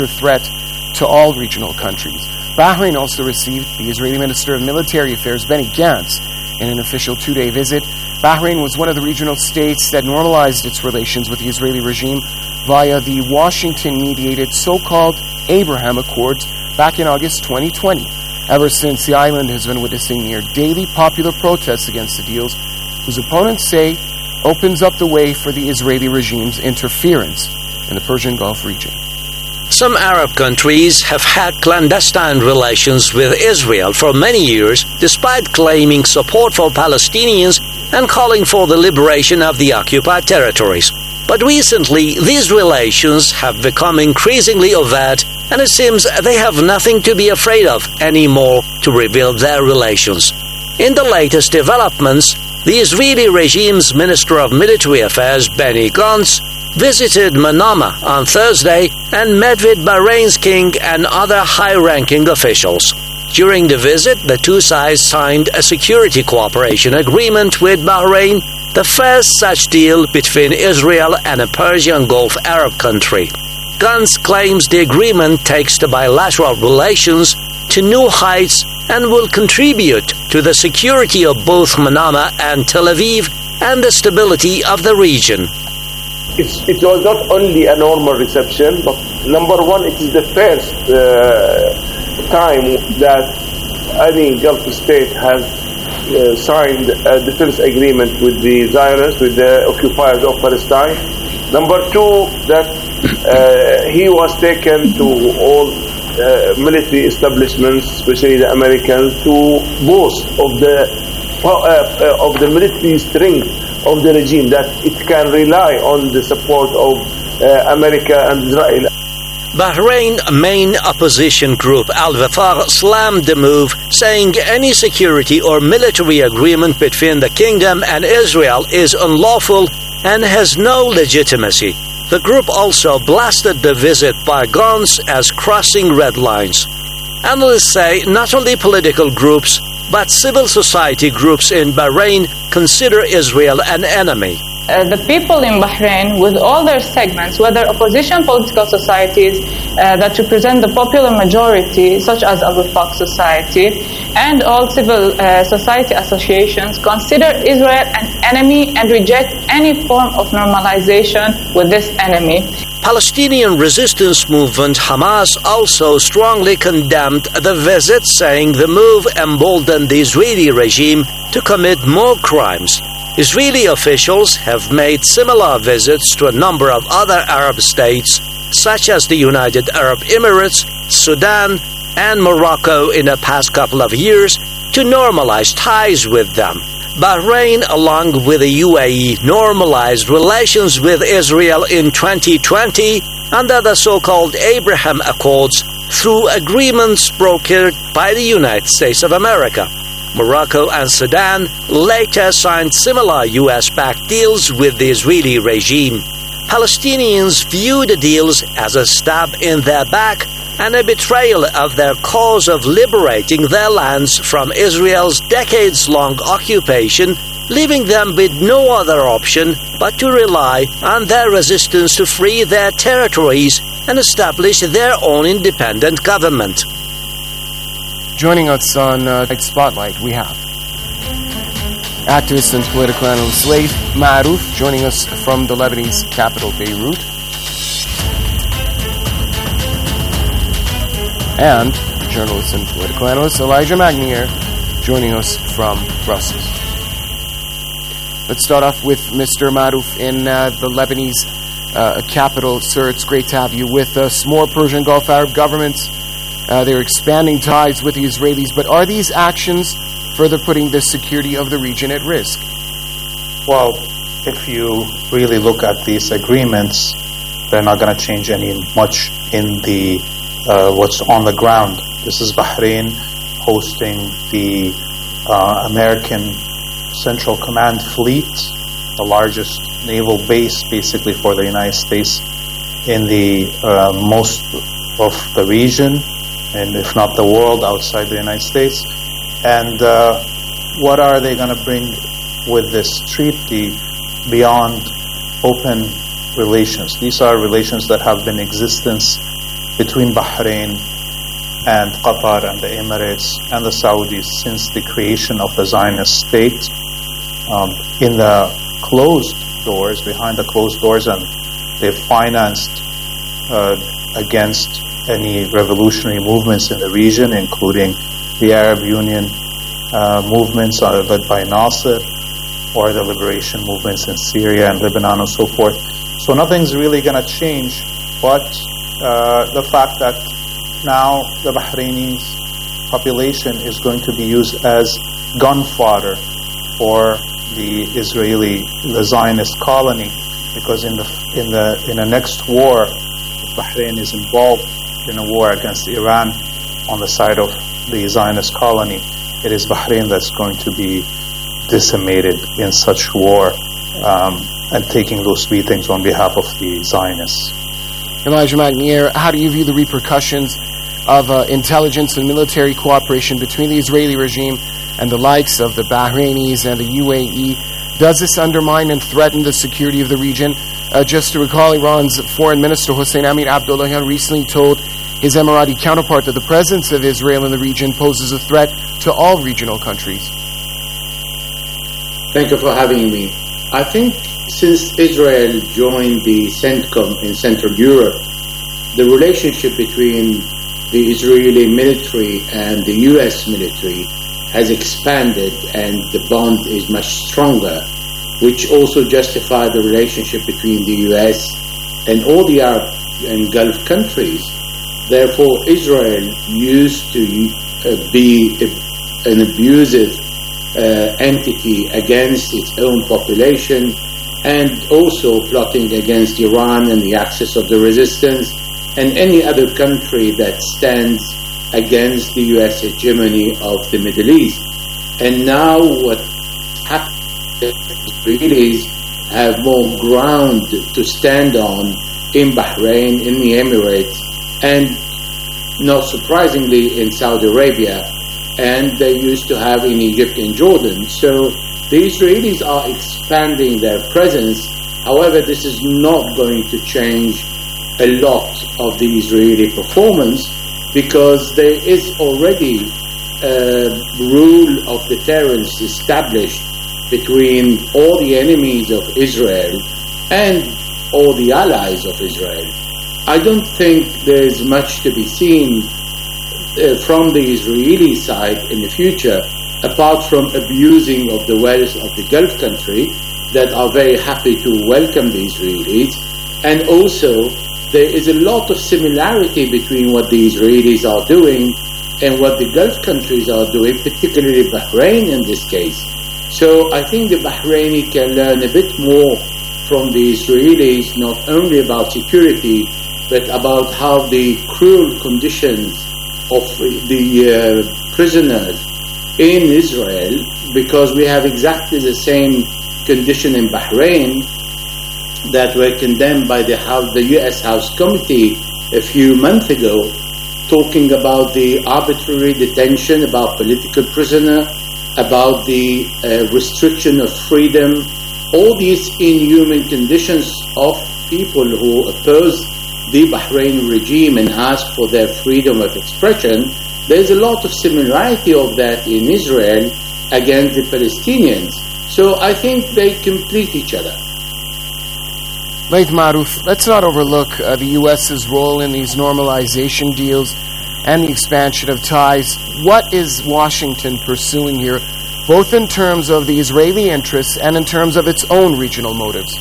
threat to all regional countries. Bahrain also received the Israeli Minister of Military Affairs, Benny Gantz, in an official two-day visit. Bahrain was one of the regional states that normalized its relations with the Israeli regime via the Washington-mediated so-called Abraham Accords back in August 2020. Ever since, the island has been witnessing near daily popular protests against the deals, whose opponents say opens up the way for the Israeli regime's interference in the Persian Gulf region. Some Arab countries have had clandestine relations with Israel for many years, despite claiming support for Palestinians and calling for the liberation of the occupied territories. But recently, these relations have become increasingly overt, and it seems they have nothing to be afraid of anymore to rebuild their relations. In the latest developments, the Israeli regime's Minister of Military Affairs, Benny Gantz, visited Manama on Thursday and met with Bahrain's king and other high-ranking officials. During the visit, the two sides signed a security cooperation agreement with Bahrain, the first such deal between Israel and a Persian Gulf Arab country. Gantz claims the agreement takes the bilateral relations to new heights and will contribute to the security of both Manama and Tel Aviv and the stability of the region. It was not only a normal reception, but number one, it is the first time that any Gulf state has signed a defense agreement with the Zionists, with the occupiers of Palestine. Number two, that he was taken to all military establishments, especially the Americans, to boast of the military strength of the regime, that it can rely on the support of America and Israel. Bahrain's main opposition group Al-Wifaq slammed the move, saying any security or military agreement between the kingdom and Israel is unlawful and has no legitimacy. The group also blasted the visit by Gantz as crossing red lines. Analysts say not only political groups, but civil society groups in Bahrain consider Israel an enemy. The people in Bahrain, with all their segments, whether opposition political societies that represent the popular majority, such as Al-Wifaq Society, and all civil society associations, consider Israel an enemy and reject any form of normalization with this enemy. Palestinian resistance movement Hamas also strongly condemned the visit, saying the move emboldened the Israeli regime to commit more crimes. Israeli officials have made similar visits to a number of other Arab states, such as the United Arab Emirates, Sudan, and Morocco in the past couple of years to normalize ties with them. Bahrain, along with the UAE, normalized relations with Israel in 2020 under the so-called Abraham Accords through agreements brokered by the United States of America. Morocco and Sudan later signed similar US-backed deals with the Israeli regime. Palestinians view the deals as a stab in their back and a betrayal of their cause of liberating their lands from Israel's decades-long occupation, leaving them with no other option but to rely on their resistance to free their territories and establish their own independent government. Joining us on Spotlight, we have activist and political analyst Laith Marouf, joining us from the Lebanese capital, Beirut. And journalist and political analyst Elijah Magnier, joining us from Brussels. Let's start off with Mr. Marouf in the Lebanese capital. Sir, it's great to have you with us. More Persian Gulf Arab governments, they're expanding ties with the Israelis, but are these actions further putting the security of the region at risk? Well, if you really look at these agreements, they're not going to change much in the what's on the ground. This is Bahrain hosting the American Central Command Fleet, the largest naval base basically for the United States in the most of the region, and if not the world, outside the United States. And what are they going to bring with this treaty beyond open relations? These are relations that have been in existence between Bahrain and Qatar and the Emirates and the Saudis since the creation of the Zionist state, in the closed doors, behind the closed doors, and they've financed against any revolutionary movements in the region, including the Arab Union movements led by Nasser, or the liberation movements in Syria and Lebanon and so forth. So nothing's really going to change, but the fact that now the Bahraini population is going to be used as gun fodder for the Zionist colony, because in the next war, if Bahrain is involved in a war against Iran on the side of the Zionist colony, it is Bahrain that's going to be decimated in such war, and taking those beatings on behalf of the Zionists. Elijah McNear, how do you view the repercussions of intelligence and military cooperation between the Israeli regime and the likes of the Bahrainis and the UAE? Does this undermine and threaten the security of the region? Just to recall, Iran's Foreign Minister Hossein Amir Abdollahian recently told his Emirati counterpart that the presence of Israel in the region poses a threat to all regional countries. Thank you for having me. I think since Israel joined the CENTCOM in Central Europe, the relationship between the Israeli military and the US military has expanded, and the bond is much stronger, which also justifies the relationship between the US and all the Arab and Gulf countries. Therefore, Israel used to be an abusive entity against its own population, and also plotting against Iran and the axis of the resistance and any other country that stands against the US hegemony of the Middle East. And now what happened, the Israelis have more ground to stand on in Bahrain, in the Emirates, and not surprisingly in Saudi Arabia, and they used to have in Egypt and Jordan. So the Israelis are expanding their presence. However, this is not going to change a lot of the Israeli performance, because there is already a rule of deterrence established between all the enemies of Israel and all the allies of Israel. I don't think there's much to be seen from the Israeli side in the future, apart from abusing of the wealth of the Gulf country that are very happy to welcome the Israelis. And also, there is a lot of similarity between what the Israelis are doing and what the Gulf countries are doing, particularly Bahrain in this case. So I think the Bahraini can learn a bit more from the Israelis, not only about security, but about how the cruel conditions of the prisoners in Israel, because we have exactly the same condition in Bahrain that were condemned by the U.S. House Committee a few months ago, talking about the arbitrary detention, about political prisoner, about the restriction of freedom, all these inhuman conditions of people who oppose the Bahraini regime and ask for their freedom of expression. There's a lot of similarity of that in Israel against the Palestinians. So I think they complete each other. Laith Marouf, let's not overlook the U.S.'s role in these normalization deals and the expansion of ties. What is Washington pursuing here, both in terms of the Israeli interests and in terms of its own regional motives?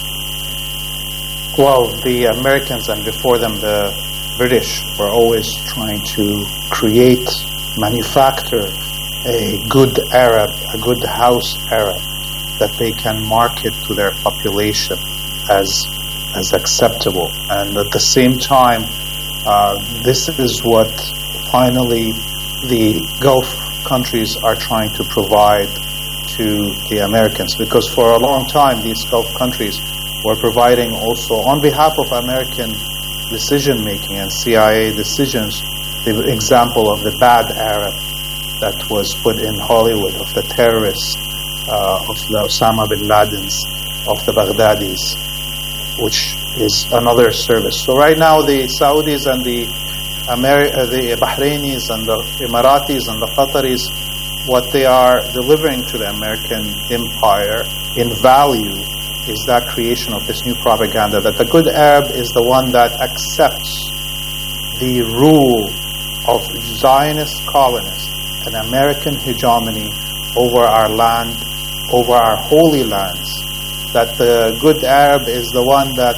Well, the Americans, and before them the British, were always trying to create, manufacture a good Arab, a good house Arab that they can market to their population as acceptable. And at the same time, this is what finally the Gulf countries are trying to provide to the Americans, because for a long time these Gulf countries were providing also on behalf of American decision making and CIA decisions the example of the bad Arab that was put in Hollywood, of the terrorists, of the Osama bin Ladens, of the Baghdadis, which is another service. So right now the Saudis and the the Bahrainis and the Emiratis and the Qataris, what they are delivering to the American empire in value is that creation of this new propaganda, that the good Arab is the one that accepts the rule of Zionist colonists and American hegemony over our land, over our holy lands. That the good Arab is the one that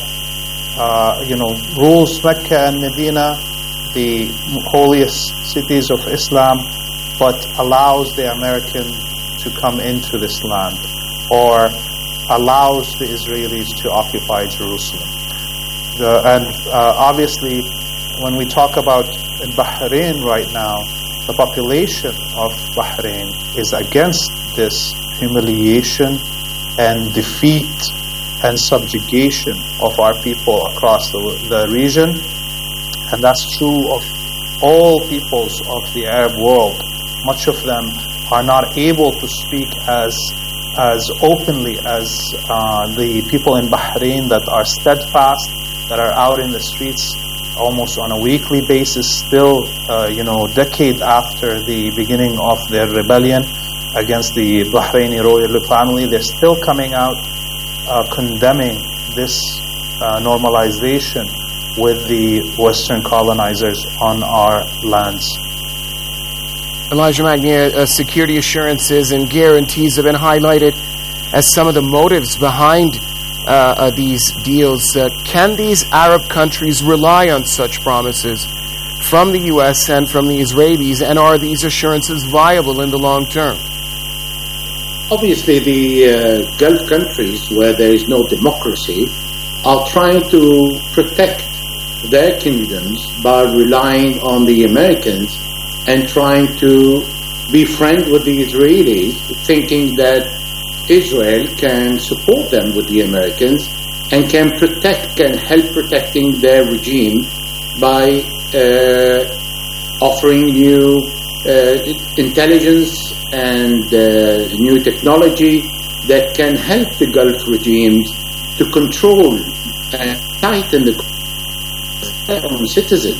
rules Mecca and Medina, the holiest cities of Islam, but allows the American to come into this land, or allows the Israelis to occupy Jerusalem. Obviously, when we talk about in Bahrain right now, the population of Bahrain is against this humiliation and defeat and subjugation of our people across the region. And that's true of all peoples of the Arab world. Much of them are not able to speak as openly as the people in Bahrain that are steadfast, that are out in the streets almost on a weekly basis, still, decade after the beginning of their rebellion against the Bahraini royal family. They're still coming out condemning this normalization with the Western colonizers on our lands. Elijah Magnier, security assurances and guarantees have been highlighted as some of the motives behind these deals. Can these Arab countries rely on such promises from the U.S. and from the Israelis, and are these assurances viable in the long term? Obviously, the Gulf countries, where there is no democracy, are trying to protect their kingdoms by relying on the Americans and trying to be friends with the Israelis, thinking that Israel can support them with the Americans and can help protecting their regime by offering new intelligence and new technology that can help the Gulf regimes to control and tighten their own citizens.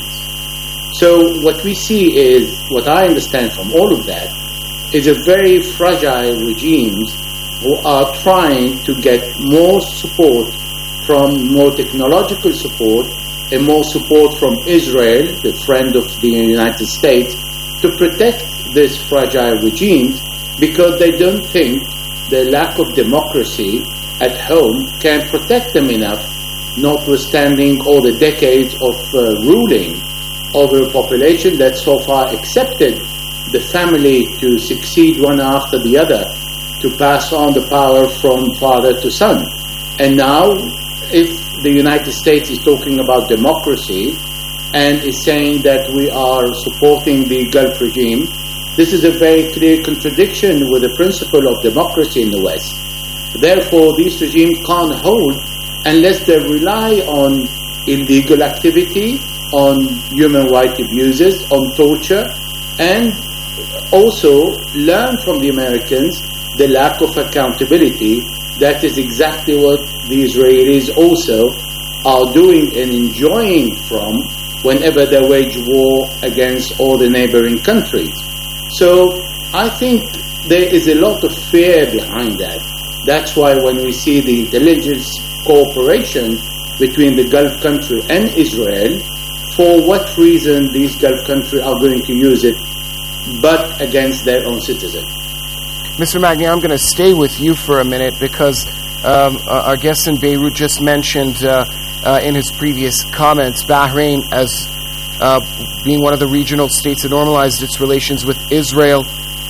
So what we see is, what I understand from all of that, is a very fragile regimes who are trying to get more support more technological support, and more support from Israel, the friend of the United States, to protect this fragile regime, because they don't think the lack of democracy at home can protect them enough, notwithstanding all the decades of ruling over a population that so far accepted the family to succeed one after the other, to pass on the power from father to son. And now, if the United States is talking about democracy and is saying that we are supporting the Gulf regime, this is a very clear contradiction with the principle of democracy in the West. Therefore, this regime can't hold unless they rely on illegal activity, on human rights abuses, on torture, and also learn from the Americans the lack of accountability. That is exactly what the Israelis also are doing and enjoying from whenever they wage war against all the neighboring countries. So I think there is a lot of fear behind that. That's why when we see the intelligence cooperation between the Gulf country and Israel, for what reason these Gulf countries are going to use it but against their own citizens? Mr. Magnier, I'm going to stay with you for a minute because our guest in Beirut just mentioned in his previous comments Bahrain as being one of the regional states that normalized its relations with Israel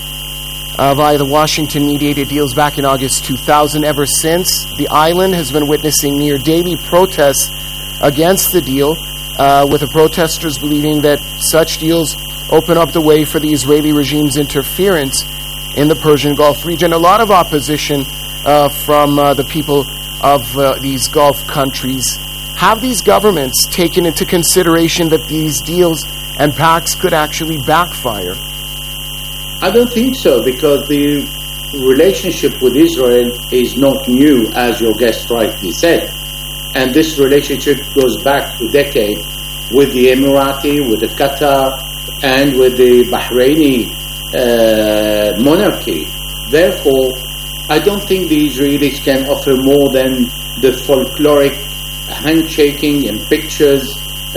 via the Washington-mediated deals back in August 2000. Ever since, the island has been witnessing near daily protests against the deal, with the protesters believing that such deals open up the way for the Israeli regime's interference in the Persian Gulf region. A lot of opposition from the people of these Gulf countries. Have these governments taken into consideration that these deals and pacts could actually backfire? I don't think so, because the relationship with Israel is not new, as your guest rightly said. And this relationship goes back a decade with the Emirati, with the Qatar, and with the Bahraini monarchy. Therefore, I don't think the Israelis can offer more than the folkloric handshaking and pictures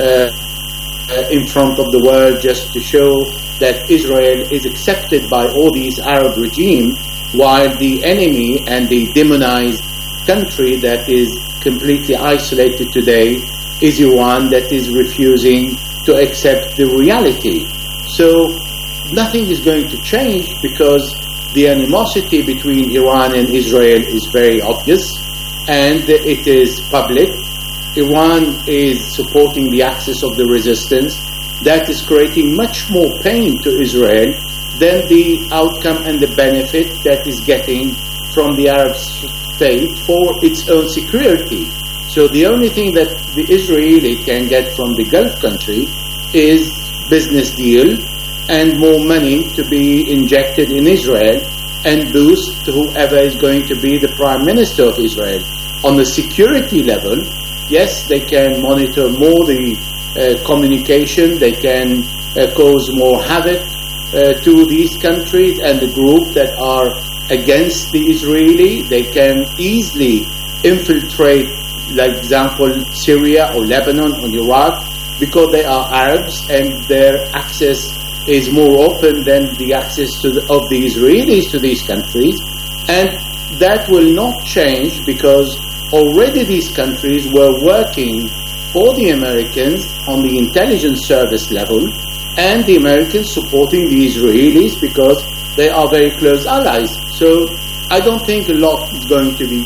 in front of the world, just to show that Israel is accepted by all these Arab regimes, while the enemy and the demonized country that is completely isolated today is Iran, that is refusing to accept the reality. So nothing is going to change, because the animosity between Iran and Israel is very obvious and it is public. Iran is supporting the axis of the resistance. That is creating much more pain to Israel than the outcome and the benefit that is getting from the Arab state for its own security. So the only thing that the Israeli can get from the Gulf country is business deal and more money to be injected in Israel and boost whoever is going to be the prime minister of Israel. On the security level, yes, they can monitor more the communication, they can cause more havoc to these countries and the group that are against the Israeli. They can easily infiltrate, like example, Syria or Lebanon or Iraq, because they are Arabs and their access is more open than the access of the Israelis to these countries. And that will not change, because already these countries were working for the Americans on the intelligence service level, and the Americans supporting the Israelis because they are very close allies. So I don't think a lot is going to be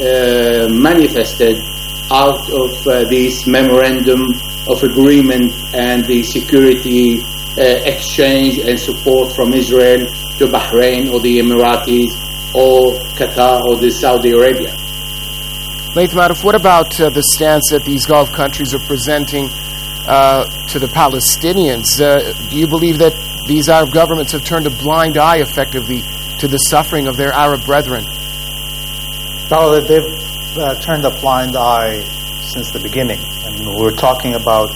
manifested out of this memorandum of agreement and the security exchange and support from Israel to Bahrain or the Emiratis or Qatar or the Saudi Arabia. Laitham Arif, what about the stance that these Gulf countries are presenting to the Palestinians? Do you believe that these Arab governments have turned a blind eye, effectively, to the suffering of their Arab brethren? Well, they've turned a blind eye since the beginning. And we're talking about,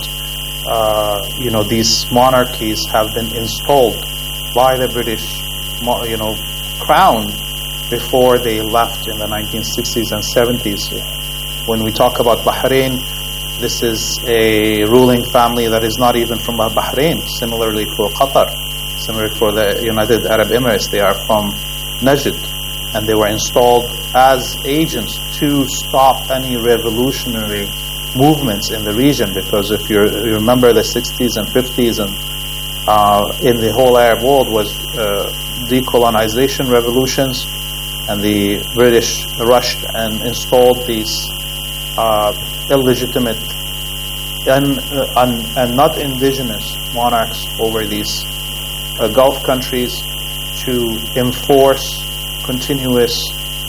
these monarchies have been installed by the British, crown before they left in the 1960s and 70s. When we talk about Bahrain, this is a ruling family that is not even from Bahrain. Similarly for Qatar, similarly for the United Arab Emirates, they are from Najd, and they were installed as agents to stop any revolutionary movements in the region. Because if you remember, the 60s and 50s and in the whole Arab world was decolonization revolutions, and the British rushed and installed these illegitimate and not indigenous monarchs over these Gulf countries to enforce continuous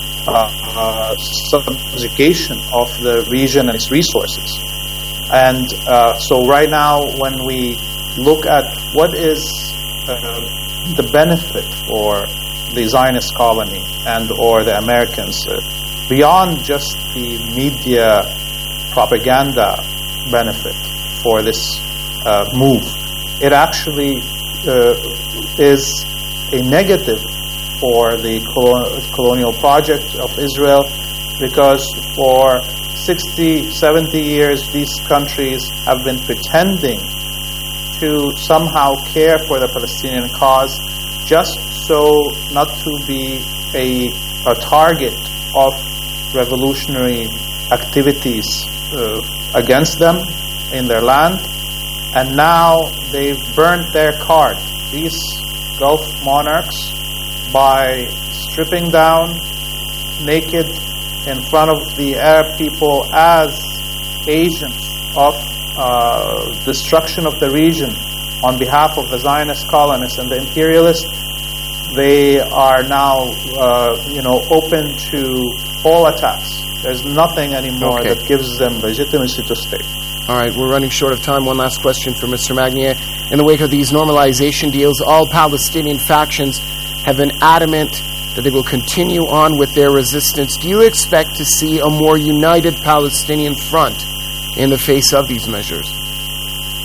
subjugation of the region and its resources. And so right now, when we look at what is the benefit for the Zionist colony and or the Americans, beyond just the media propaganda benefit for this move, it actually is a negative for the colonial project of Israel, because for 60, 70 years these countries have been pretending to somehow care for the Palestinian cause, just so not to be a target of revolutionary activities against them in their land. And now they've burnt their card, these Gulf monarchs, by stripping down naked in front of the Arab people as agents of destruction of the region on behalf of the Zionist colonists and the imperialists. They are now open to all attacks. There's nothing anymore that gives them legitimacy to stay. All right, we're running short of time. One last question for Mr. Magnier. In the wake of these normalization deals, all Palestinian factions have been adamant that they will continue on with their resistance. Do you expect to see a more united Palestinian front in the face of these measures?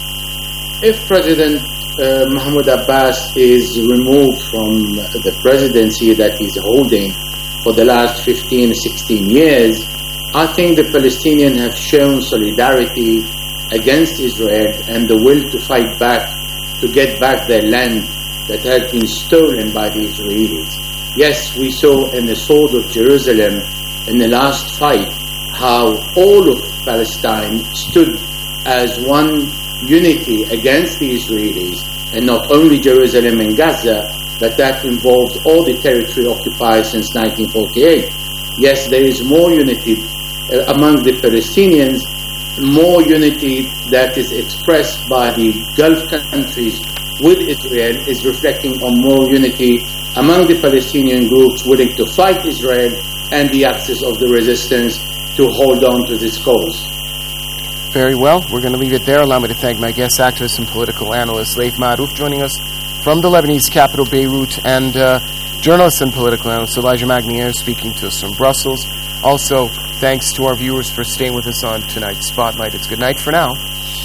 if President Mahmoud Abbas is removed from the presidency that he's holding for the last 15, 16 years, I think the Palestinians have shown solidarity against Israel and the will to fight back, to get back their land that has been stolen by the Israelis. Yes, we saw in the Sword of Jerusalem in the last fight how all of Palestine stood as one unity against the Israelis, and not only Jerusalem and Gaza, but that involves all the territory occupied since 1948. Yes, there is more unity among the Palestinians, more unity that is expressed by the Gulf countries with Israel is reflecting on more unity among the Palestinian groups willing to fight Israel and the axis of the resistance to hold on to this cause. Very well. We're going to leave it there. Allow me to thank my guest, activist and political analyst Laith Marouf, joining us from the Lebanese capital, Beirut, and journalist and political analyst Elijah Magnier speaking to us from Brussels. Also, thanks to our viewers for staying with us on tonight's Spotlight. It's good night for now.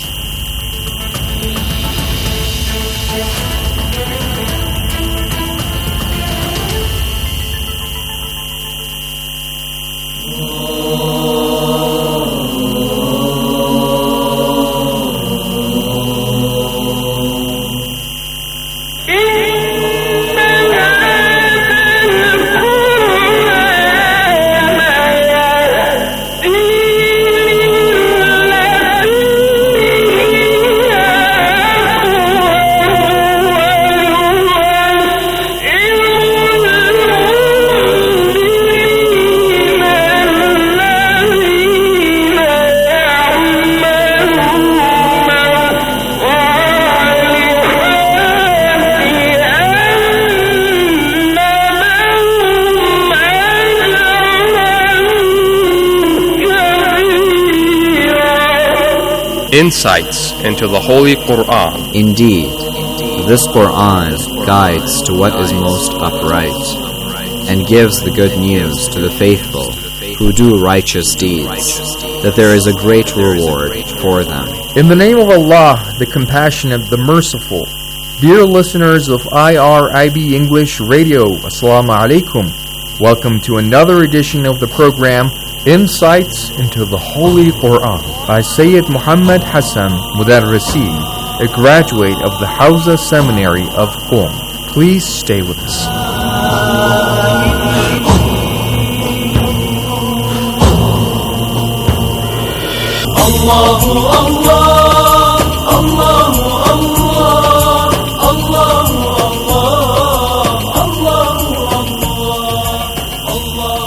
Insights into the Holy Quran. Indeed, this Quran guides to what is most upright, and gives the good news to the faithful who do righteous deeds, that there is a great reward for them. In the name of Allah, the Compassionate, the Merciful. Dear listeners of IRIB English Radio, Assalamu alaikum. Welcome to another edition of the program Insights into the Holy Quran by Sayyid Muhammad Hassan Mudarrisi, a graduate of the Hawza Seminary of Qom. Please stay with us. Allahu Allah, Allahu Allah, Allahu Allah, Allahu Allah,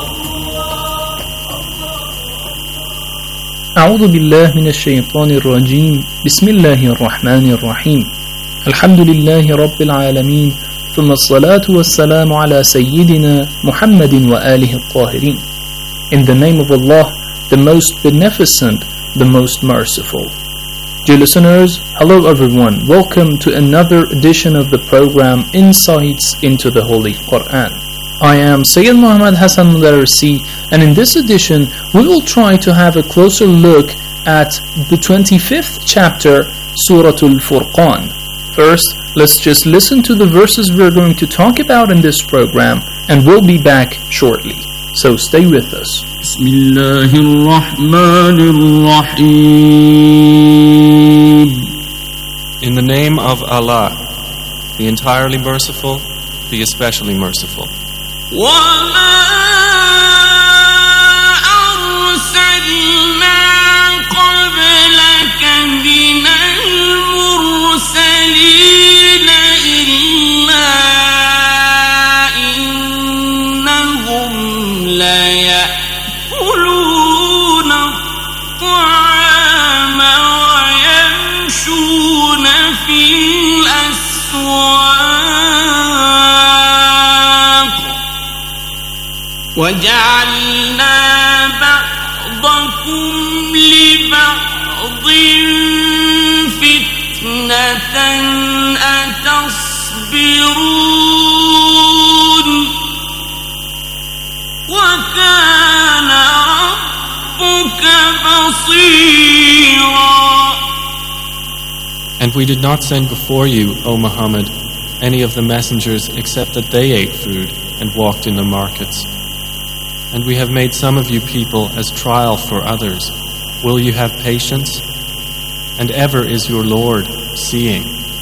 أعوذ بالله من الشيطان الرجيم بسم الله الرحمن الرحيم الحمد لله رب العالمين ثم الصلاة والسلام على سيدنا محمد وآله الطاهرين. In the name of Allah, the most beneficent, the most merciful. Dear listeners, hello everyone. Welcome to another edition of the program Insights into the Holy Quran. I am Sayyid Muhammad Hassan Mudarrisi, and in this edition we will try to have a closer look at the 25th chapter, Surah Al-Furqan. First, let's just listen to the verses we're going to talk about in this program, and we'll be back shortly. So stay with us. Bismillahirrahmanirrahim. In the name of Allah, the entirely merciful, the especially merciful. وَمَا أَرْسَلْنَا قَبْلَكَ مِنَ الْمُرْسَلِينَ إِلَّا إِنَّهُمْ لَيَأْكُلُونَ الطَّعَامَ وَيَمْشُونَ فِي الْأَسْوَاقِ وَجَعَلْنَا بَعْضَكُمْ لِبَعْضٍ فِتْنَةً أَتَصْبِرُونَ وَكَانَ رَبُّكَ بَصِيرًا. And we did not send before you, O Muhammad, any of the messengers except that they ate food and walked in the markets. And we have made some of you people as trial for others. Will you have patience? And ever is your Lord seeing.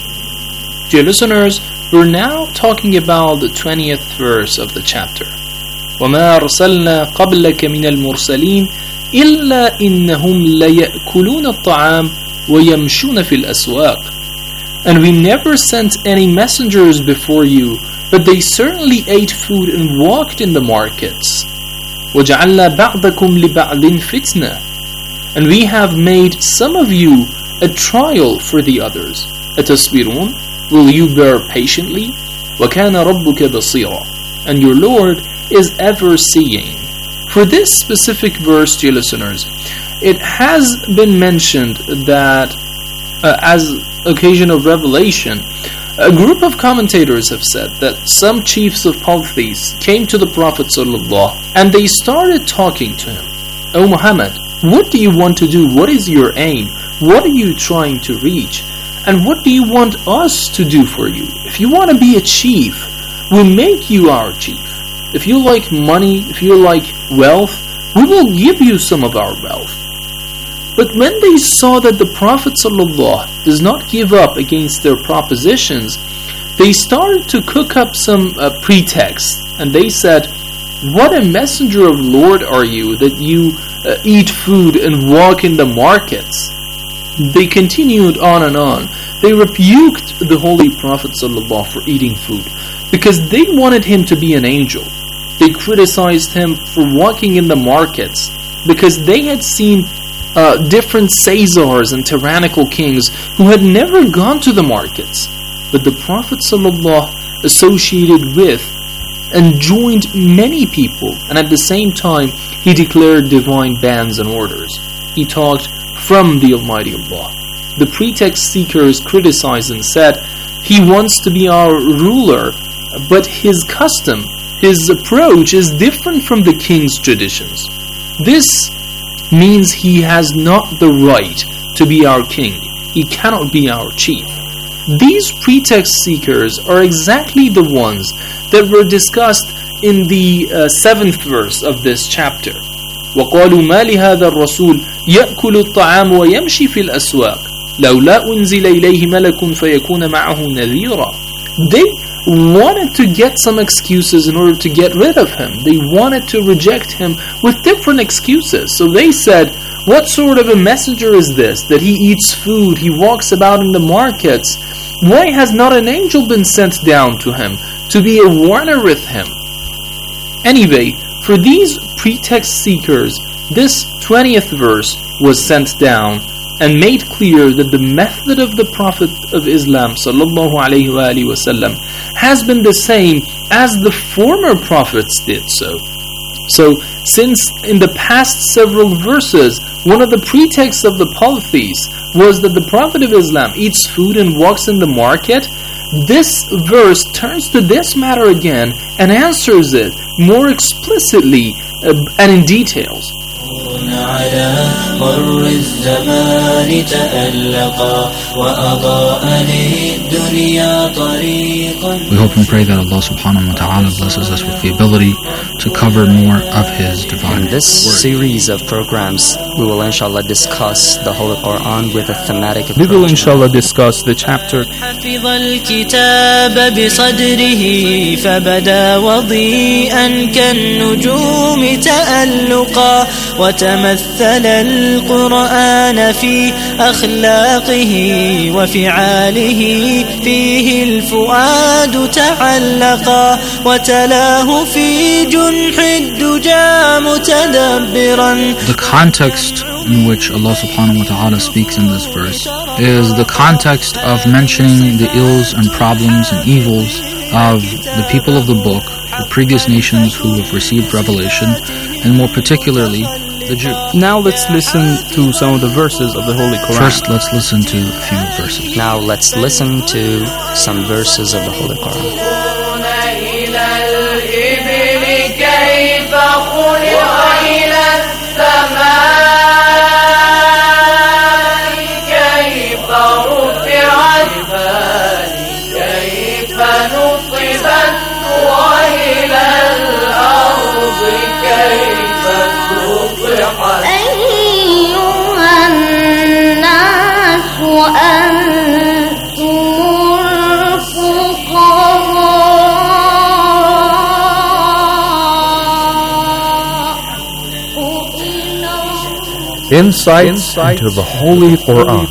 Dear listeners, we're now talking about the 20th verse of the chapter. وَمَا أَرْسَلْنَا قَبْلَكَ مِنَ الْمُرْسَلِينَ إِلَّا إِنَّهُمْ لَيَأْكُلُونَ الطَّعَامَ وَيَمْشُونَ فِي الْأَسْوَاقِ. And we never sent any messengers before you, but they certainly ate food and walked in the markets. وَجَعَلْنَا بَعْضَكُمْ لِبَعْضٍ فِتْنَةً. And we have made some of you a trial for the others. أَتَصْبِرُونَ. Will you bear patiently? وَكَانَ رَبُّكَ بَصِيرًا. And your Lord is ever seeing. For this specific verse, dear listeners, it has been mentioned that as occasion of revelation, a group of commentators have said that some chiefs of polytheists came to the Prophet ﷺ and they started talking to him. O Muhammad, what do you want to do? What is your aim? What are you trying to reach? And what do you want us to do for you? If you want to be a chief, we make you our chief. If you like money, if you like wealth, we will give you some of our wealth. But when they saw that the Prophet ﷺ does not give up against their propositions, they started to cook up some pretexts. And they said, what a messenger of Lord are you that you eat food and walk in the markets? They continued on and on. They rebuked the Holy Prophet ﷺ for eating food because they wanted him to be an angel. They criticized him for walking in the markets because they had seen different Caesars and tyrannical kings who had never gone to the markets. But the Prophet ﷺ associated with and joined many people, and at the same time he declared divine bans and orders. He talked from the Almighty Allah. The pretext seekers criticized and said, he wants to be our ruler, but his custom, his approach is different from the king's traditions. This means he has not the right to be our king. He cannot be our chief. These pretext seekers are exactly the ones that were discussed in the 7th verse of this chapter. وَقَالُوا مَا لِهَذَا الرَّسُولِ يَأْكُلُ الطَّعَامُ وَيَمْشِي فِي الْأَسْوَاقِ لَوْلَا أُنزِلَ إِلَيْهِ مَلَكٌ فَيَكُونَ مَعَهُ نَذِيرًا. They wanted to get some excuses in order to get rid of him. They wanted to reject him with different excuses. So they said, what sort of a messenger is this, that he eats food, he walks about in the markets? Why has not an angel been sent down to him to be a warner with him? Anyway, for these pretext seekers, this 20th verse was sent down and made clear that the method of the Prophet of Islam ﷺ has been the same as the former prophets did so. So, since in the past several verses, one of the pretexts of the polytheists was that the Prophet of Islam eats food and walks in the market, this verse turns to this matter again and answers it more explicitly and in details. على مر الزمان تألقا وأضاء للدنيا طريقا. We hope and pray that Allah subhanahu wa ta'ala blesses us with the ability to cover more of His divine In this word. series of programs, we will inshallah discuss the Holy Quran with a thematic approach. We will inshallah discuss the chapter. حفظ الكتاب بصدره فبدا وضيئا كالنجوم تألقا وتمثل القرآن في أخلاقه وفعاله فيه الفؤاد تعلقا وتلاه في جنح الدجى متدبرا. The context in which Allah subhanahu wa ta'ala speaks in this verse is the context of mentioning the ills and problems and evils of the people of the book, the previous nations who have received revelation, and more particularly the Jews. Now let's listen to some of the verses of the Holy Quran. First, let's listen to a few verses. Now let's listen to some verses of the Holy Quran. كيف رفعت Insights into the Holy Quran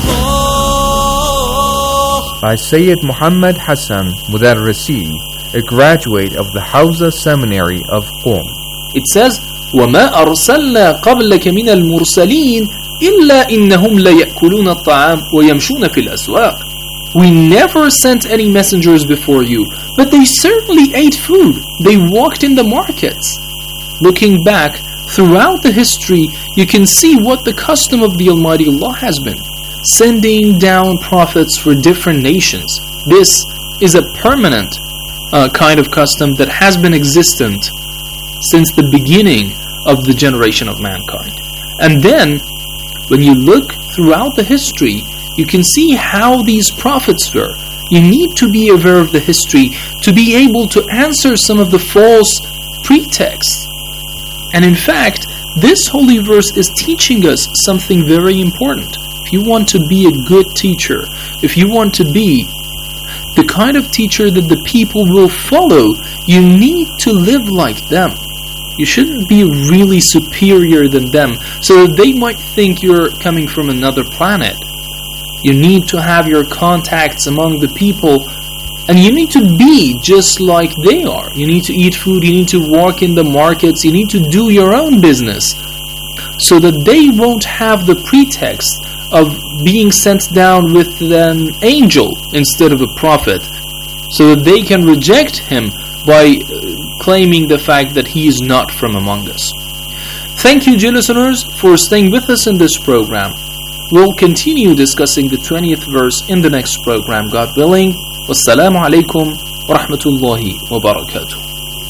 by Sayyid Muhammad Hassan Mudarrisi, a graduate of the Hawza Seminary of Qom. It says, وَمَا أَرْسَلْنَا قَبْلَكَ مِنَ الْمُرْسَلِينَ إِلَّا إِنَّهُمْ لَيَأْكُلُونَ الطَّعَامَ وَيَمْشُونَ فِي الْأَسْوَاقِ. We never sent any messengers before you, but they certainly ate food. They walked in the markets. Looking back, throughout the history, you can see what the custom of the Almighty Allah has been, sending down prophets for different nations. This is a permanent kind of custom that has been existent since the beginning of the generation of mankind. And then, when you look throughout the history, you can see how these prophets were. You need to be aware of the history to be able to answer some of the false pretexts. And in fact, this holy verse is teaching us something very important. If you want to be a good teacher, if you want to be the kind of teacher that the people will follow, you need to live like them. You shouldn't be really superior than them so that they might think you're coming from another planet. You need to have your contacts among the people, and you need to be just like they are. You need to eat food, you need to walk in the markets, you need to do your own business, so that they won't have the pretext of being sent down with an angel instead of a prophet, so that they can reject him by claiming the fact that he is not from among us. Thank you, dear listeners, for staying with us in this program. We'll continue discussing the 20th verse in the next program, God willing. Wassalamu alaikum wa rahmatullahi wa barakatuh.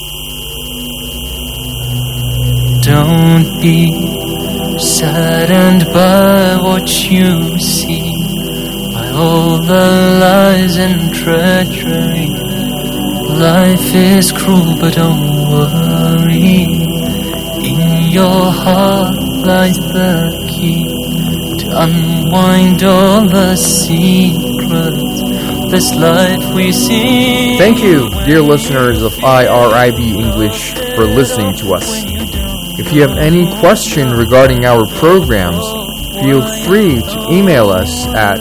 Don't be saddened by what you see, by all the lies and treachery. Life is cruel, but don't worry. In your heart lies the key to unwind all the secrets. This life we see. Thank you, dear listeners of IRIB English, for listening to us. If you have any question regarding our programs, feel free to email us at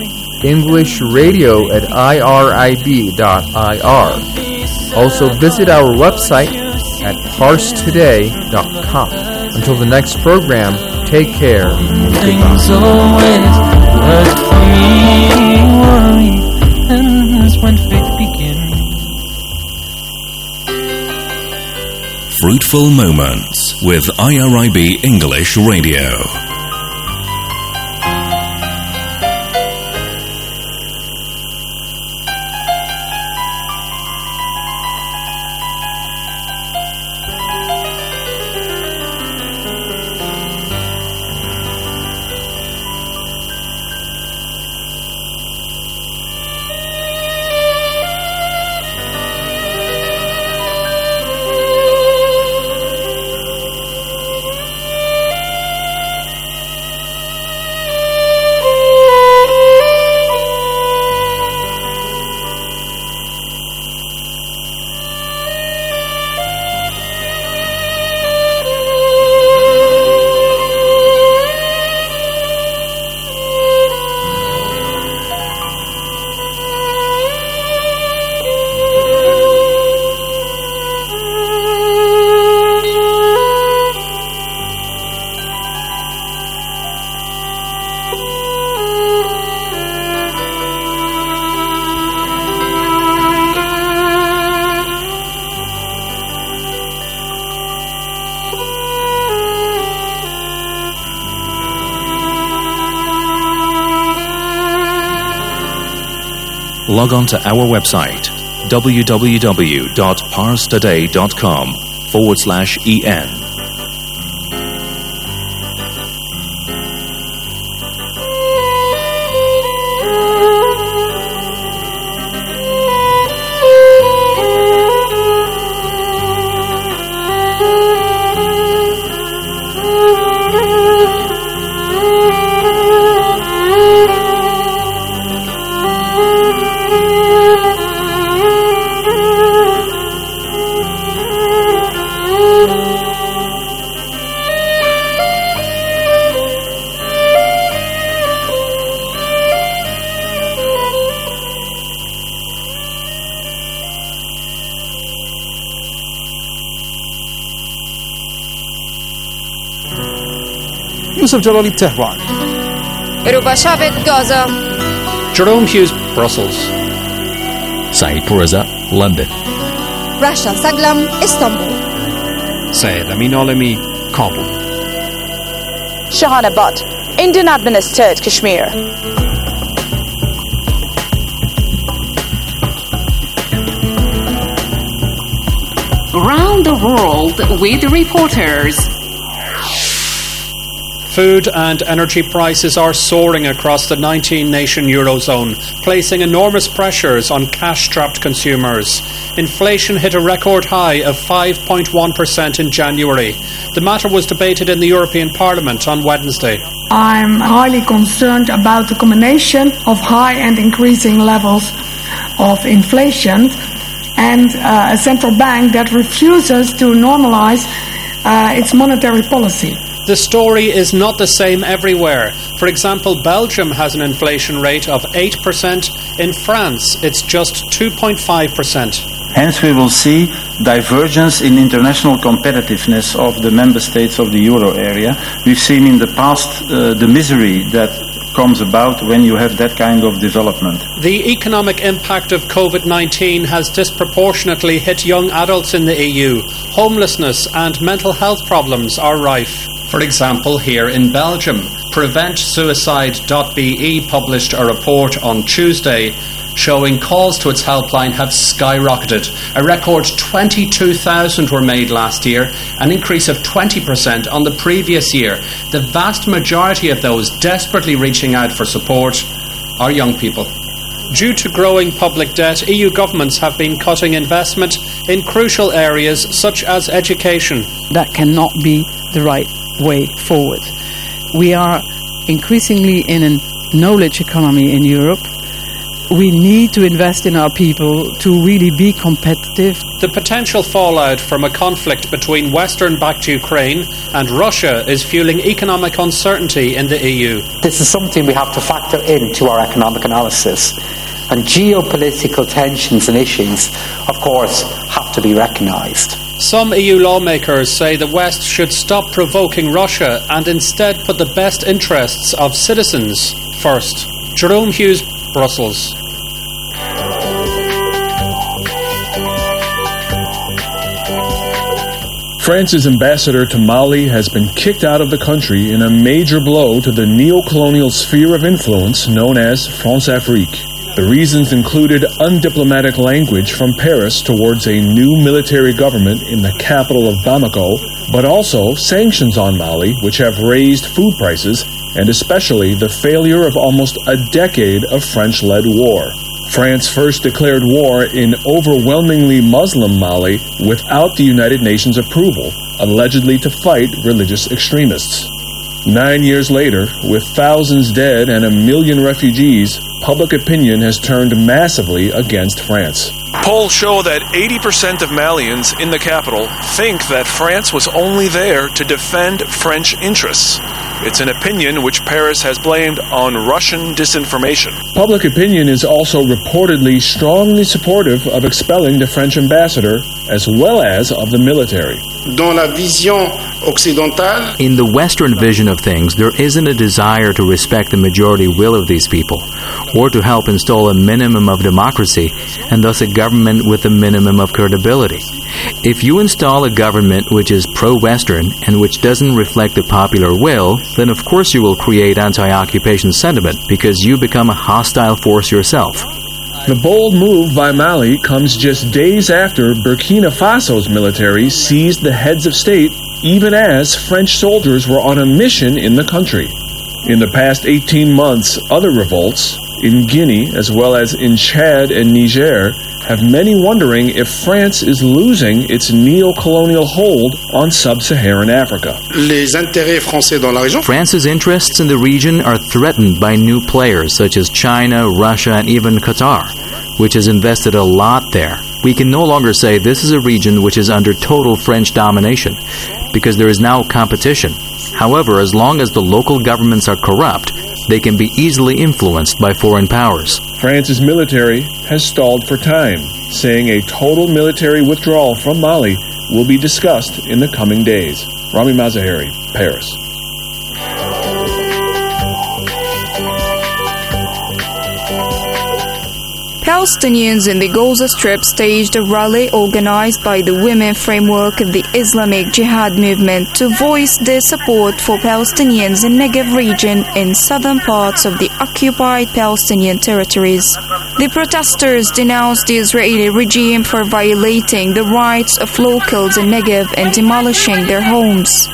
englishradio@irib.ir. Also visit our website at parstoday.com. Until the next program, take care. Things always work for me. Worry ends when faith begins. Fruitful Moments with IRIB English Radio. Log on to our website www.parstoday.com/en. Yusuf Jalali, Tehran. Rubashavit, Gaza. Jerome Hughes, Brussels. Saeed Pourreza, London. Rasha Saglam, Istanbul. Syed Amin Alami, Kabul. Shahana Butt, Indian administered Kashmir. Around the world with reporters. Food and energy prices are soaring across the 19-nation Eurozone, placing enormous pressures on cash-strapped consumers. Inflation hit a record high of 5.1% in January. The matter was debated in the European Parliament on Wednesday. I'm highly concerned about the combination of high and increasing levels of inflation and a central bank that refuses to normalize its monetary policy. The story is not the same everywhere. For example, Belgium has an inflation rate of 8%. In France, it's just 2.5%. Hence, we will see divergence in international competitiveness of the member states of the euro area. We've seen in the past the misery that comes about when you have that kind of development. The economic impact of COVID-19 has disproportionately hit young adults in the EU. Homelessness and mental health problems are rife. For example, here in Belgium, PreventSuicide.be published a report on Tuesday showing calls to its helpline have skyrocketed. A record 22,000 were made last year, an increase of 20% on the previous year. The vast majority of those desperately reaching out for support are young people. Due to growing public debt, EU governments have been cutting investment in crucial areas such as education. That cannot be the right way forward. We are increasingly in a knowledge economy in Europe. We need to invest in our people to really be competitive. The potential fallout from a conflict between Western-backed Ukraine and Russia is fueling economic uncertainty in the EU. This is something we have to factor into our economic analysis. And geopolitical tensions and issues, of course, have to be recognised. Some EU lawmakers say the West should stop provoking Russia and instead put the best interests of citizens first. Jerome Hughes, Brussels. France's ambassador to Mali has been kicked out of the country in a major blow to the neo-colonial sphere of influence known as France-Afrique. The reasons included undiplomatic language from Paris towards a new military government in the capital of Bamako, but also sanctions on Mali, which have raised food prices, and especially the failure of almost a decade of French-led war. France first declared war in overwhelmingly Muslim Mali without the United Nations approval, allegedly to fight religious extremists. 9 years later, with thousands dead and 1 million refugees, public opinion has turned massively against France. Polls show that 80% of Malians in the capital think that France was only there to defend French interests. It's an opinion which Paris has blamed on Russian disinformation. Public opinion is also reportedly strongly supportive of expelling the French ambassador, as well as of the military. In the Western vision of things, there isn't a desire to respect the majority will of these people, or to help install a minimum of democracy, and thus a government with a minimum of credibility. If you install a government which is pro-Western and which doesn't reflect the popular will, then of course you will create anti-occupation sentiment because you become a hostile force yourself. The bold move by Mali comes just days after Burkina Faso's military seized the heads of state, even as French soldiers were on a mission in the country. In the past 18 months, other revolts, in Guinea as well as in Chad and Niger, have many wondering if France is losing its neo-colonial hold on sub-Saharan Africa. France's interests in the region are threatened by new players such as China, Russia, and even Qatar, which has invested a lot there. We can no longer say this is a region which is under total French domination, because there is now competition. However, as long as the local governments are corrupt, they can be easily influenced by foreign powers. France's military has stalled for time, saying a total military withdrawal from Mali will be discussed in the coming days. Rami Mazaheri, Paris. Palestinians in the Gaza Strip staged a rally organized by the Women Framework of the Islamic Jihad movement to voice their support for Palestinians in Negev region in southern parts of the occupied Palestinian territories. The protesters denounced the Israeli regime for violating the rights of locals in Negev and demolishing their homes.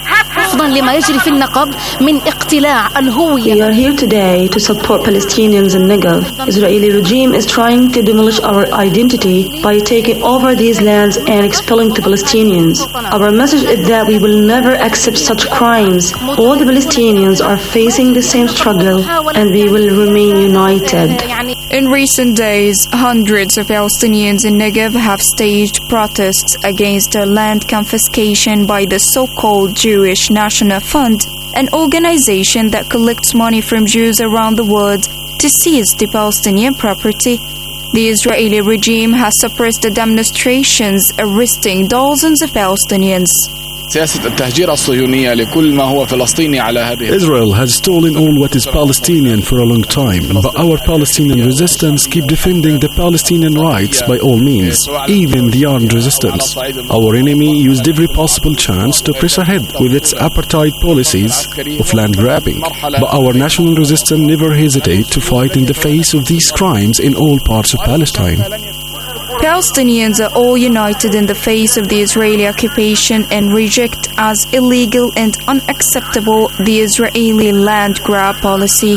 We are here today to support Palestinians in Negev. Israeli regime is trying to demolish our identity by taking over these lands and expelling the Palestinians. Our message is that we will never accept such crimes. All the Palestinians are facing the same struggle and we will remain united. In recent days, hundreds of Palestinians in Negev have staged protests against their land confiscation by the so-called Jewish National Fund, an organization that collects money from Jews around the world to seize the Palestinian property. The Israeli regime has suppressed the demonstrations, arresting dozens of Palestinians. Israel has stolen all what is Palestinian for a long time, but our Palestinian resistance keep defending the Palestinian rights by all means, even the armed resistance. Our enemy used every possible chance to press ahead with its apartheid policies of land grabbing, but our national resistance never hesitate to fight in the face of these crimes in all parts of Palestine. Palestinians are all united in the face of the Israeli occupation and reject as illegal and unacceptable the Israeli land grab policy.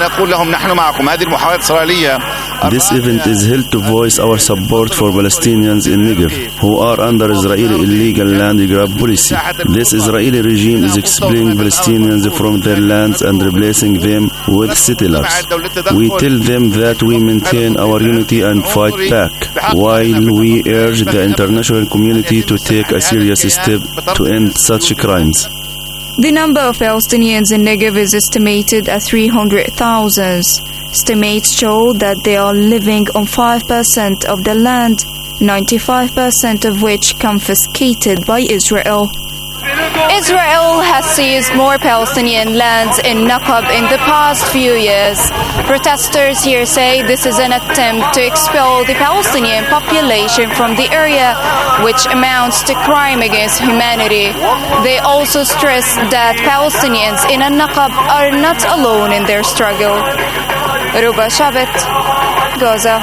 This event is held to voice our support for Palestinians in Negev who are under Israeli illegal land grab policy. This Israeli regime is expelling Palestinians from their lands and replacing them with settlers. We tell them that we maintain our unity and fight back, while we urge the international community to take a serious step to end such crimes. The number of Palestinians in Negev is estimated at 300,000. Estimates show that they are living on 5% of the land, 95% of which confiscated by Israel. Israel has seized more Palestinian lands in Naqab in the past few years. Protesters here say this is an attempt to expel the Palestinian population from the area, which amounts to crime against humanity. They also stress that Palestinians in Naqab are not alone in their struggle. Ruba Shabet, Gaza.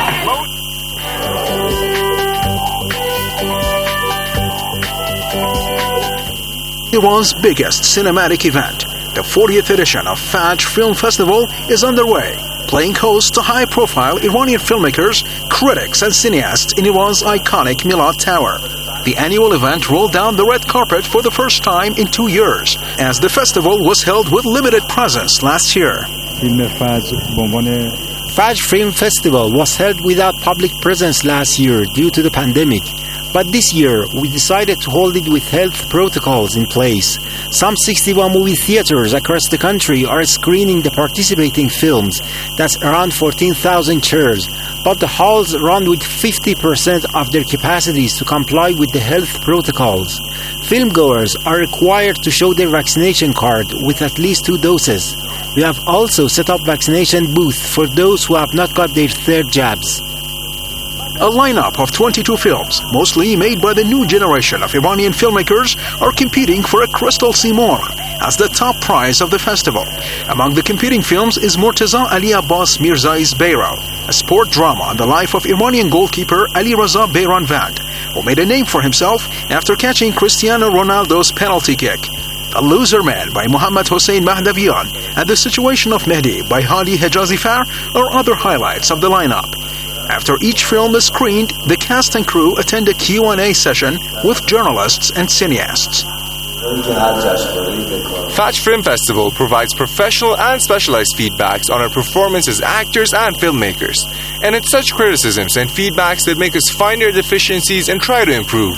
Iran's biggest cinematic event, the 40th edition of Fajr Film Festival, is underway, playing host to high-profile Iranian filmmakers, critics and cineasts in Iran's iconic Milad Tower. The annual event rolled down the red carpet for the first time in 2 years, as the festival was held with limited presence last year. Fajr Film Festival was held without public presence last year due to the pandemic. But this year, we decided to hold it with health protocols in place. Some 61 movie theaters across the country are screening the participating films. That's around 14,000 chairs. But the halls run with 50% of their capacities to comply with the health protocols. Filmgoers are required to show their vaccination card with at least 2 doses. We have also set up vaccination booths for those who have not got their 3rd jabs. A lineup of 22 films, mostly made by the new generation of Iranian filmmakers, are competing for a Crystal Simorgh as the top prize of the festival. Among the competing films is Mortaza Ali Abbas Mirzai's Bayram, a sport drama on the life of Iranian goalkeeper Ali Raza Bayranvand, who made a name for himself after catching Cristiano Ronaldo's penalty kick. The Loser Man by Mohammad Hossein Mahdavian and The Situation of Mehdi by Hadi Hejazifar are other highlights of the lineup. After each film is screened, the cast and crew attend a Q&A session with journalists and cineasts. Fajr Film Festival provides professional and specialized feedbacks on our performance as actors and filmmakers. And it's such criticisms and feedbacks that make us find our deficiencies and try to improve.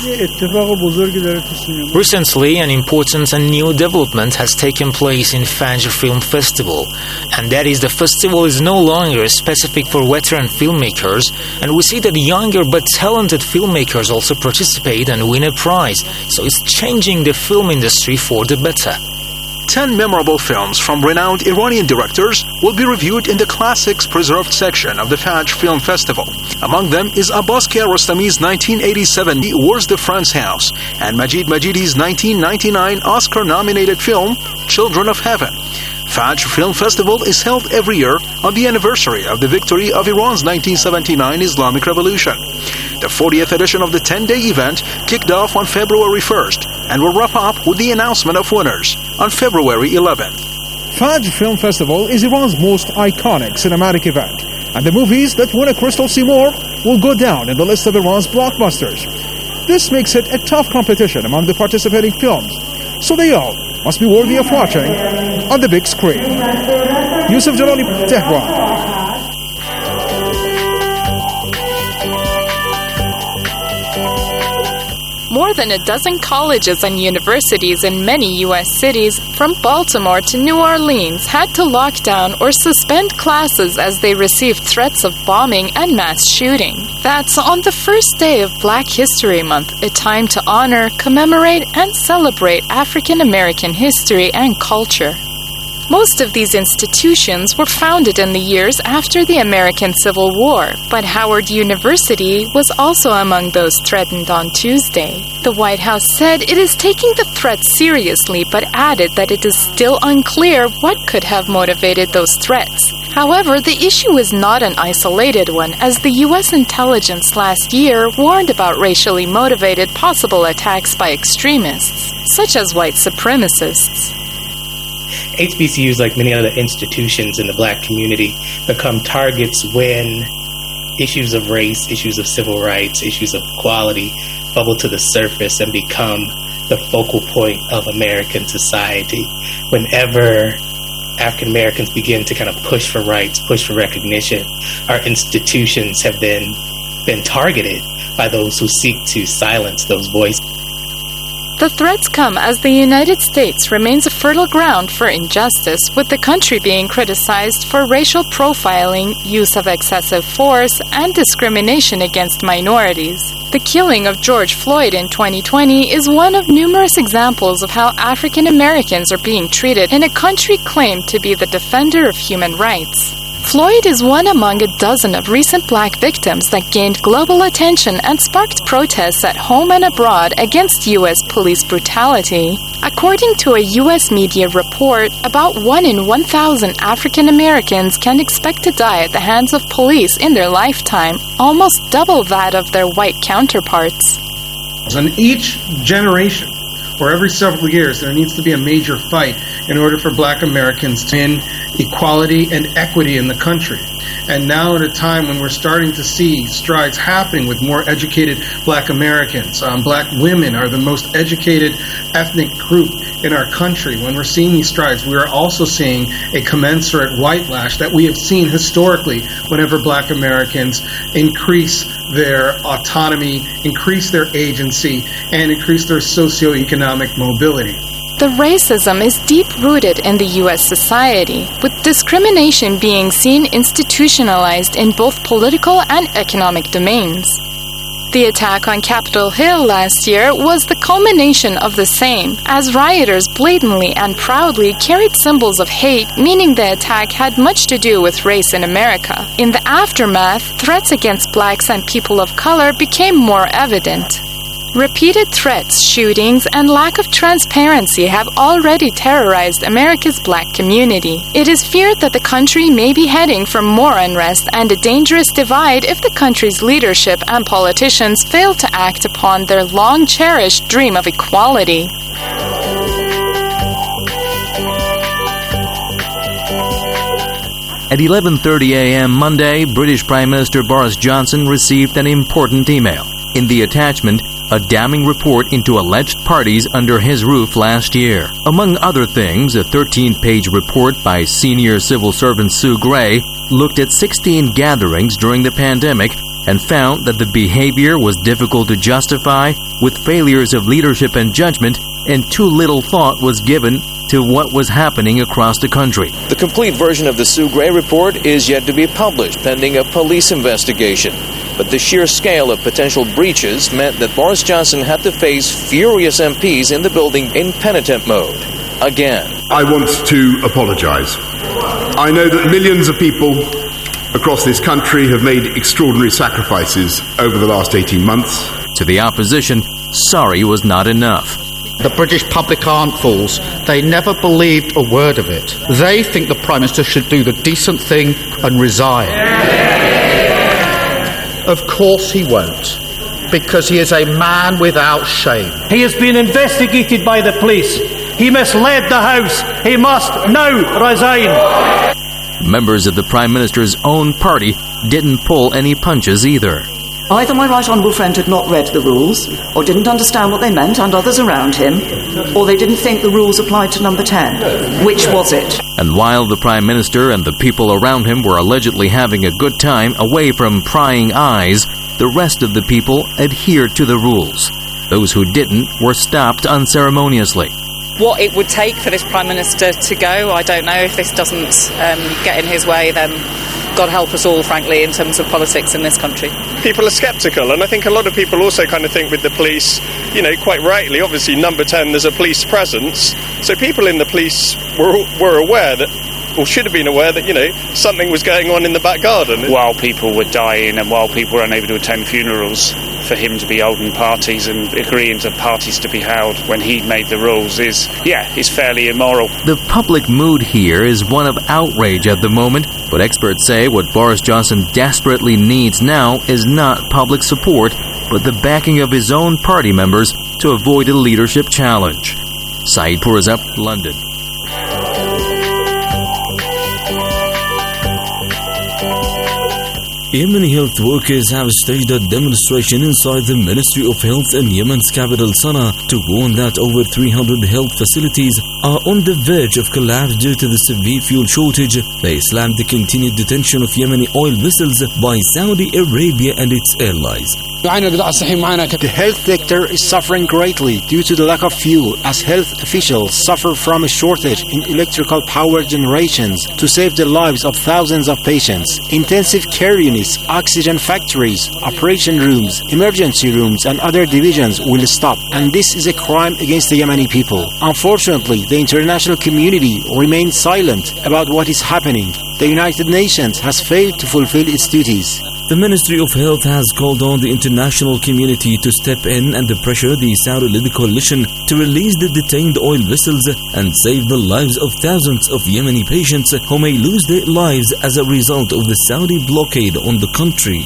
Recently, an important and new development has taken place in Fajr Film Festival, and that is the festival is no longer specific for veteran filmmakers, and we see that younger but talented filmmakers also participate and win a prize, so it's changing the film industry for the better. 10 memorable films from renowned Iranian directors will be reviewed in the Classics Preserved section of the Fajr Film Festival. Among them is Abbas Kiarostami's 1987 Where's the Friend's House and Majid Majidi's 1999 Oscar-nominated film Children of Heaven. Fajr Film Festival is held every year on the anniversary of the victory of Iran's 1979 Islamic Revolution. The 40th edition of the 10-day event kicked off on February 1st and will wrap up with the announcement of winners on February 11th. Fajr Film Festival is Iran's most iconic cinematic event, and the movies that win a Crystal Seymour will go down in the list of Iran's blockbusters. This makes it a tough competition among the participating films, so they all must be worthy of watching on the big screen. Yusuf Jalali, Tehran. More than a dozen colleges and universities in many U.S. cities, from Baltimore to New Orleans, had to lock down or suspend classes as they received threats of bombing and mass shooting. That's on the first day of Black History Month, a time to honor, commemorate, and celebrate African American history and culture. Most of these institutions were founded in the years after the American Civil War, but Howard University was also among those threatened on Tuesday. The White House said it is taking the threat seriously, but added that it is still unclear what could have motivated those threats. However, the issue is not an isolated one, as the U.S. intelligence last year warned about racially motivated possible attacks by extremists, such as white supremacists. HBCUs, like many other institutions in the Black community, become targets when issues of race, issues of civil rights, issues of equality bubble to the surface and become the focal point of American society. Whenever African Americans begin to kind of push for rights, push for recognition, our institutions have then been targeted by those who seek to silence those voices. The threats come as the United States remains a fertile ground for injustice, with the country being criticized for racial profiling, use of excessive force, and discrimination against minorities. The killing of George Floyd in 2020 is one of numerous examples of how African Americans are being treated in a country claimed to be the defender of human rights. Floyd is one among a dozen of recent Black victims that gained global attention and sparked protests at home and abroad against U.S. police brutality. According to a U.S. media report, about 1 in 1,000 African Americans can expect to die at the hands of police in their lifetime, almost double that of their white counterparts. In each generation, or every several years, there needs to be a major fight in order for Black Americans to win equality and equity in the country. And now at a time when we're starting to see strides happening with more educated Black Americans, Black women are the most educated ethnic group in our country. When we're seeing these strides, we are also seeing a commensurate whitelash that we have seen historically whenever Black Americans increase their autonomy, increase their agency, and increase their socioeconomic mobility. The racism is deep-rooted in the U.S. society, with discrimination being seen institutionalized in both political and economic domains. The attack on Capitol Hill last year was the culmination of the same, as rioters blatantly and proudly carried symbols of hate, meaning the attack had much to do with race in America. In the aftermath, threats against blacks and people of color became more evident. Repeated threats, shootings, and lack of transparency have already terrorized America's Black community. It is feared that the country may be heading for more unrest and a dangerous divide if the country's leadership and politicians fail to act upon their long-cherished dream of equality. At 11:30 a.m. Monday, British Prime Minister Boris Johnson received an important email. In the attachment, a damning report into alleged parties under his roof last year. Among other things, a 13-page report by senior civil servant Sue Gray looked at 16 gatherings during the pandemic and found that the behavior was difficult to justify, with failures of leadership and judgment, and too little thought was given to what was happening across the country. The complete version of the Sue Gray report is yet to be published, pending a police investigation. But the sheer scale of potential breaches meant that Boris Johnson had to face furious MPs in the building in penitent mode. again. I want to apologize. I know that millions of people across this country have made extraordinary sacrifices over the last 18 months. To the opposition, sorry was not enough. The British public aren't fools. They never believed a word of it. They think the Prime Minister should do the decent thing and resign. Of course he won't, because he is a man without shame. He has been investigated by the police. He misled the House. He must now resign. Members of the Prime Minister's own party didn't pull any punches either. Either my right honourable friend had not read the rules, or didn't understand what they meant, and others around him, or they didn't think the rules applied to number 10. Which was it? And while the Prime Minister and the people around him were allegedly having a good time away from prying eyes, the rest of the people adhered to the rules. Those who didn't were stopped unceremoniously. What it would take for this Prime Minister to go, I don't know. If this doesn't get in his way, then God help us all, frankly, in terms of politics in this country. People are sceptical, and I think a lot of people also kind of think with the police, quite rightly, obviously number 10, there's a police presence, so people in the police were aware that, or should have been aware that, something was going on in the back garden. While people were dying and while people were unable to attend funerals, for him to be holding parties and agreeing to parties to be held when he made the rules is fairly immoral. The public mood here is one of outrage at the moment, but experts say what Boris Johnson desperately needs now is not public support, but the backing of his own party members to avoid a leadership challenge. Saeed Pourazab, London. Yemeni health workers have staged a demonstration inside the Ministry of Health in Yemen's capital Sana'a to warn that over 300 health facilities are on the verge of collapse due to the severe fuel shortage. They slammed the continued detention of Yemeni oil vessels by Saudi Arabia and its allies. The health sector is suffering greatly due to the lack of fuel, as health officials suffer from a shortage in electrical power generations to save the lives of thousands of patients. Intensive care units, oxygen factories, operation rooms, emergency rooms and other divisions will stop, and this is a crime against the Yemeni people. Unfortunately, the international community remains silent about what is happening. The United Nations has failed to fulfill its duties. The Ministry of Health has called on the international community to step in and pressure the Saudi-led coalition to release the detained oil vessels and save the lives of thousands of Yemeni patients who may lose their lives as a result of the Saudi blockade on the country.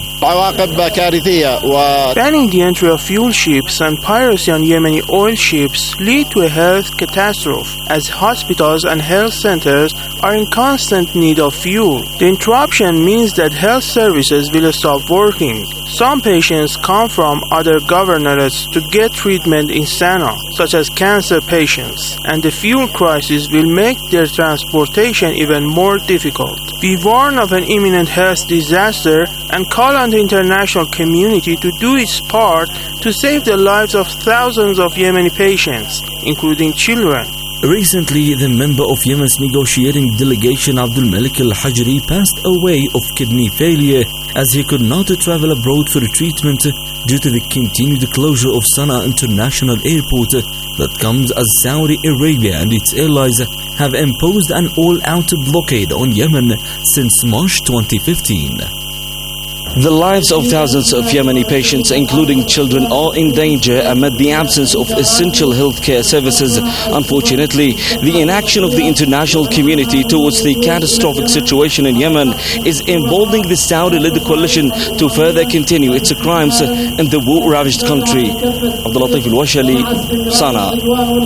Banning the entry of fuel ships and piracy on Yemeni oil ships lead to a health catastrophe, as hospitals and health centers are in constant need of fuel. The interruption means that health services will stop working. Some patients come from other governorates to get treatment in Sana'a, such as cancer patients, and the fuel crisis will make their transportation even more difficult. We warn of an imminent health disaster and call on the international community to do its part to save the lives of thousands of Yemeni patients, including children. Recently, the member of Yemen's negotiating delegation Abdul Malik al-Hajri passed away of kidney failure as he could not travel abroad for treatment due to the continued closure of Sana'a International Airport that comes as Saudi Arabia and its allies have imposed an all-out blockade on Yemen since March 2015. The lives of thousands of Yemeni patients, including children, are in danger amid the absence of essential healthcare services. Unfortunately, the inaction of the international community towards the catastrophic situation in Yemen is emboldening the Saudi-led coalition to further continue its crimes in the war-ravaged country. Abdul Latif Al-Washali, Sana'a.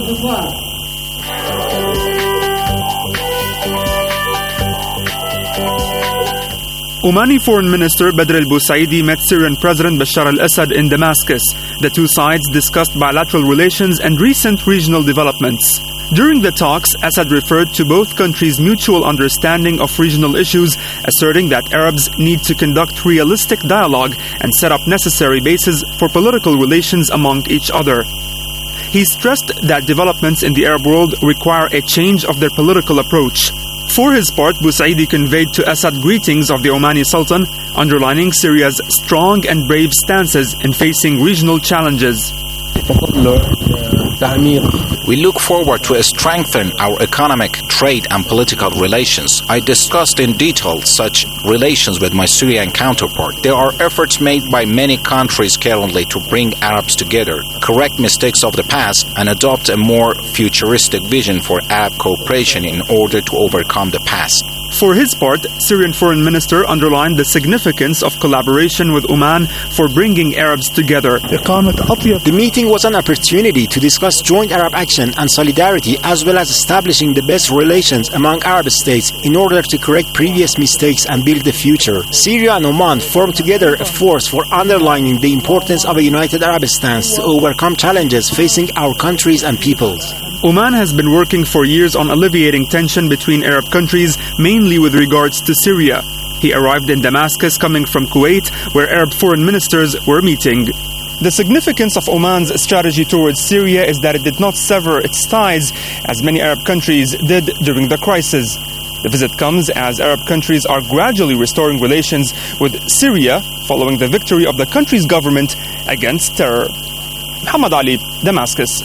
Omani Foreign Minister Badr al-Busaidi met Syrian President Bashar al-Assad in Damascus. The two sides discussed bilateral relations and recent regional developments. During the talks, Assad referred to both countries' mutual understanding of regional issues, asserting that Arabs need to conduct realistic dialogue and set up necessary bases for political relations among each other. He stressed that developments in the Arab world require a change of their political approach. For his part, Busaidi conveyed to Assad greetings of the Omani Sultan, underlining Syria's strong and brave stances in facing regional challenges. We look forward to strengthen our economic, trade and political relations. I discussed in detail such relations with my Syrian counterpart. There are efforts made by many countries currently to bring Arabs together, correct mistakes of the past, and adopt a more futuristic vision for Arab cooperation in order to overcome the past. For his part, Syrian Foreign Minister underlined the significance of collaboration with Oman for bringing Arabs together. The meeting was an opportunity to discuss joint Arab action and solidarity, as well as establishing the best relations among Arab states in order to correct previous mistakes and build the future. Syria and Oman formed together a force for underlining the importance of a united Arab stance to overcome challenges facing our countries and peoples. Oman has been working for years on alleviating tension between Arab countries, mainly with regards to Syria. He arrived in Damascus coming from Kuwait, where Arab foreign ministers were meeting. The significance of Oman's strategy towards Syria is that it did not sever its ties, as many Arab countries did during the crisis. The visit comes as Arab countries are gradually restoring relations with Syria following the victory of the country's government against terror. Muhammad Ali, Damascus.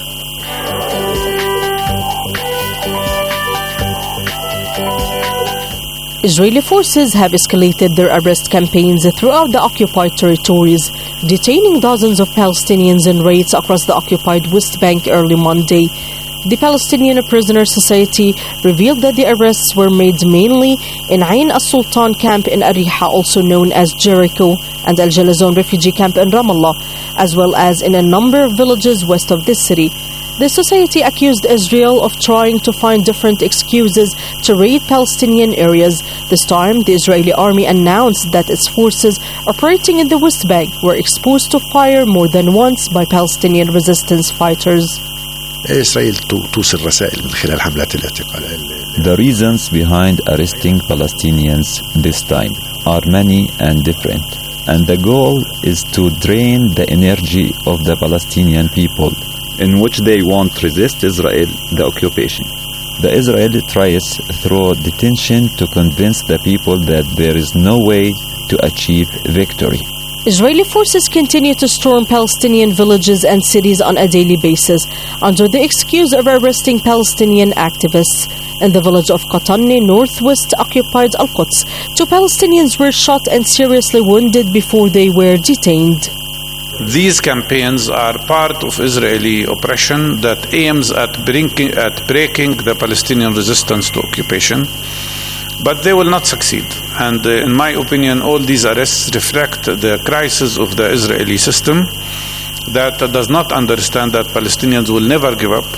Israeli forces have escalated their arrest campaigns throughout the occupied territories, detaining dozens of Palestinians in raids across the occupied West Bank early Monday. The Palestinian Prisoner Society revealed that the arrests were made mainly in Ain al-Sultan camp in Ariha, also known as Jericho, and Al Jalazon refugee camp in Ramallah, as well as in a number of villages west of this city. The society accused Israel of trying to find different excuses to raid Palestinian areas. This time, the Israeli army announced that its forces operating in the West Bank were exposed to fire more than once by Palestinian resistance fighters. The reasons behind arresting Palestinians this time are many and different, and the goal is to drain the energy of the Palestinian people, in which they won't resist Israel, the occupation. The Israel tries through detention to convince the people that there is no way to achieve victory. Israeli forces continue to storm Palestinian villages and cities on a daily basis under the excuse of arresting Palestinian activists. In the village of Qatanni, northwest occupied Al-Quds, 2 Palestinians were shot and seriously wounded before they were detained. These campaigns are part of Israeli oppression that aims at breaking the Palestinian resistance to occupation, but they will not succeed. And in my opinion, all these arrests reflect the crisis of the Israeli system that does not understand that Palestinians will never give up.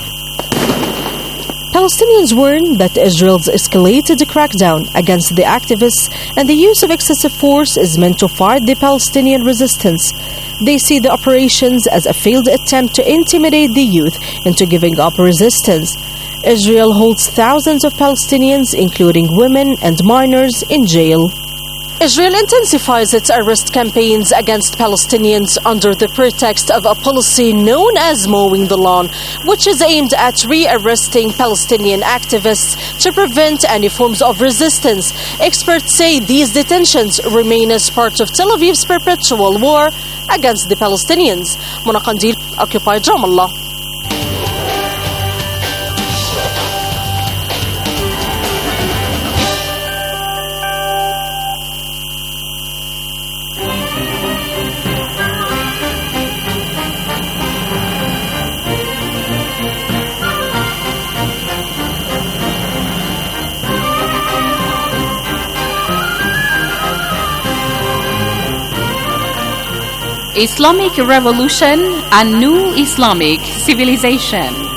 Palestinians warn that Israel's escalated crackdown against the activists and the use of excessive force is meant to fight the Palestinian resistance. They see the operations as a failed attempt to intimidate the youth into giving up resistance. Israel holds thousands of Palestinians, including women and minors, in jail. Israel intensifies its arrest campaigns against Palestinians under the pretext of a policy known as mowing the lawn, which is aimed at re-arresting Palestinian activists to prevent any forms of resistance. Experts say these detentions remain as part of Tel Aviv's perpetual war against the Palestinians. Mona Qandil, occupied Ramallah. Islamic Revolution and New Islamic Civilization.